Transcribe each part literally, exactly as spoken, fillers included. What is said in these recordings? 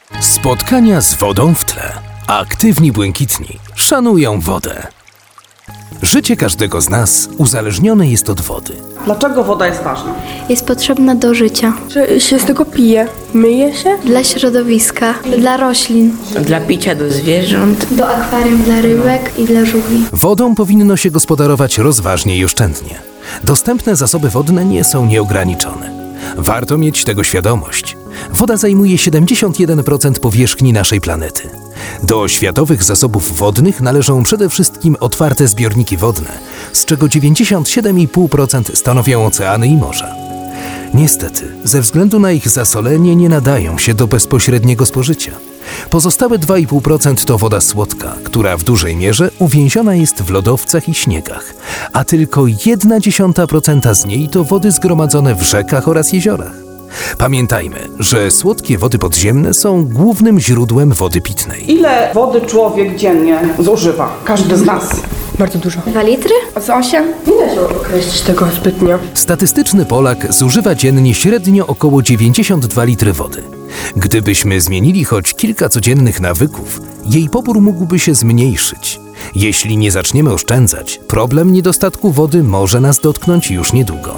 Spotkania z wodą w tle. Aktywni błękitni szanują wodę. Życie każdego z nas uzależnione jest od wody. Dlaczego woda jest ważna? Jest potrzebna do życia, Że się z tego pije, myje się. dla środowiska, dla roślin, Dla picia do zwierząt. do akwarium dla rybek i dla żółwi. Wodą powinno się gospodarować rozważnie i oszczędnie. Dostępne zasoby wodne nie są nieograniczone. Warto mieć tego świadomość. Woda zajmuje siedemdziesiąt jeden procent powierzchni naszej planety. Do światowych zasobów wodnych należą przede wszystkim otwarte zbiorniki wodne, z czego dziewięćdziesiąt siedem i pół procent stanowią oceany i morza. Niestety, ze względu na ich zasolenie nie nadają się do bezpośredniego spożycia. Pozostałe dwa i pół procent to woda słodka, która w dużej mierze uwięziona jest w lodowcach i śniegach, a tylko jedna dziesiąta procenta z niej to wody zgromadzone w rzekach oraz jeziorach. Pamiętajmy, że słodkie wody podziemne są głównym źródłem wody pitnej. Ile wody człowiek dziennie zużywa? Każdy z nas. Bardzo dużo. Dwa litry? A z osiem? Nie da się określić tego zbytnio. Statystyczny Polak zużywa dziennie średnio około dziewięćdziesiąt dwa litry wody. Gdybyśmy zmienili choć kilka codziennych nawyków, jej pobór mógłby się zmniejszyć. Jeśli nie zaczniemy oszczędzać, problem niedostatku wody może nas dotknąć już niedługo.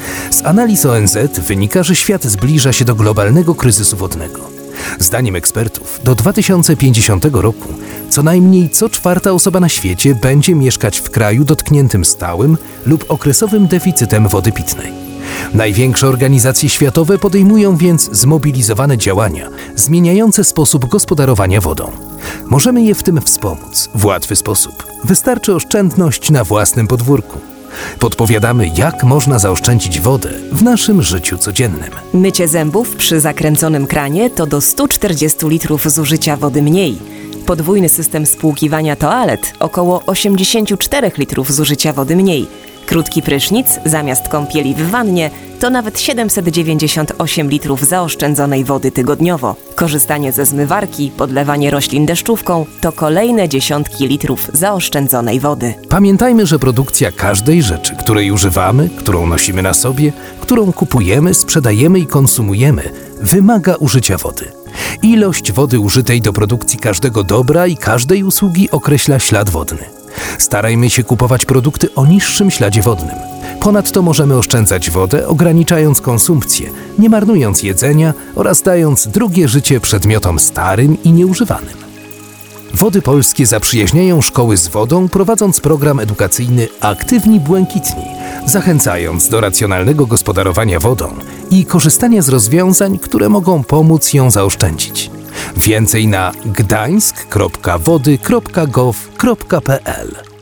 Z analiz O N Z wynika, że świat zbliża się do globalnego kryzysu wodnego. Zdaniem ekspertów, do dwa tysiące pięćdziesiątego roku co najmniej co czwarta osoba na świecie będzie mieszkać w kraju dotkniętym stałym lub okresowym deficytem wody pitnej. Największe organizacje światowe podejmują więc zmobilizowane działania zmieniające sposób gospodarowania wodą. Możemy je w tym wspomóc w łatwy sposób. Wystarczy oszczędność na własnym podwórku. Podpowiadamy, jak można zaoszczędzić wodę w naszym życiu codziennym. Mycie zębów przy zakręconym kranie to do stu czterdziestu litrów zużycia wody mniej. Podwójny system spłukiwania toalet około osiemdziesiąt cztery litrów zużycia wody mniej. Krótki prysznic zamiast kąpieli w wannie to nawet siedemset dziewięćdziesiąt osiem litrów zaoszczędzonej wody tygodniowo. Korzystanie ze zmywarki, podlewanie roślin deszczówką to kolejne dziesiątki litrów zaoszczędzonej wody. Pamiętajmy, że produkcja każdej rzeczy, której używamy, którą nosimy na sobie, którą kupujemy, sprzedajemy i konsumujemy, wymaga użycia wody. Ilość wody użytej do produkcji każdego dobra i każdej usługi określa ślad wodny. Starajmy się kupować produkty o niższym śladzie wodnym. Ponadto możemy oszczędzać wodę, ograniczając konsumpcję, nie marnując jedzenia oraz dając drugie życie przedmiotom starym i nieużywanym. Wody Polskie zaprzyjaźniają szkoły z wodą, prowadząc program edukacyjny Aktywni Błękitni, zachęcając do racjonalnego gospodarowania wodą i korzystania z rozwiązań, które mogą pomóc ją zaoszczędzić. Więcej na gdańsk kropka wody kropka gov kropka p l.